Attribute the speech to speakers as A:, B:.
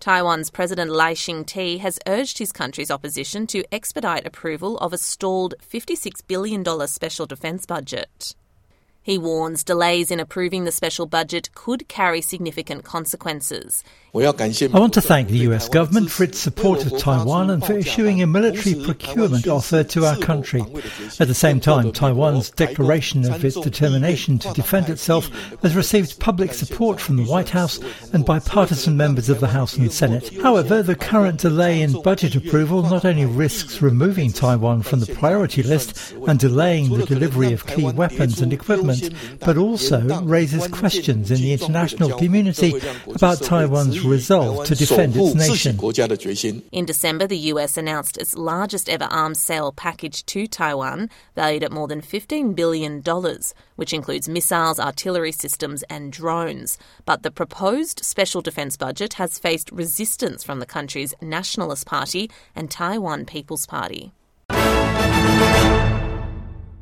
A: Taiwan's President Lai Ching-te has urged his country's opposition to expedite approval of a stalled $56 billion special defence budget. He warns delays in approving the special budget could carry significant consequences.
B: I want to thank the US government for its support of Taiwan and for issuing a military procurement offer to our country. At the same time, Taiwan's declaration of its determination to defend itself has received public support from the White House and bipartisan members of the House and Senate. However, the current delay in budget approval not only risks removing Taiwan from the priority list and delaying the delivery of key weapons and equipment, but also raises questions in the international community about Taiwan's resolve to defend its nation.
A: In December, the US announced its largest ever arms sale package to Taiwan, valued at more than $15 billion, which includes missiles, artillery systems and drones. But the proposed special defence budget has faced resistance from the country's Nationalist Party and Taiwan People's Party.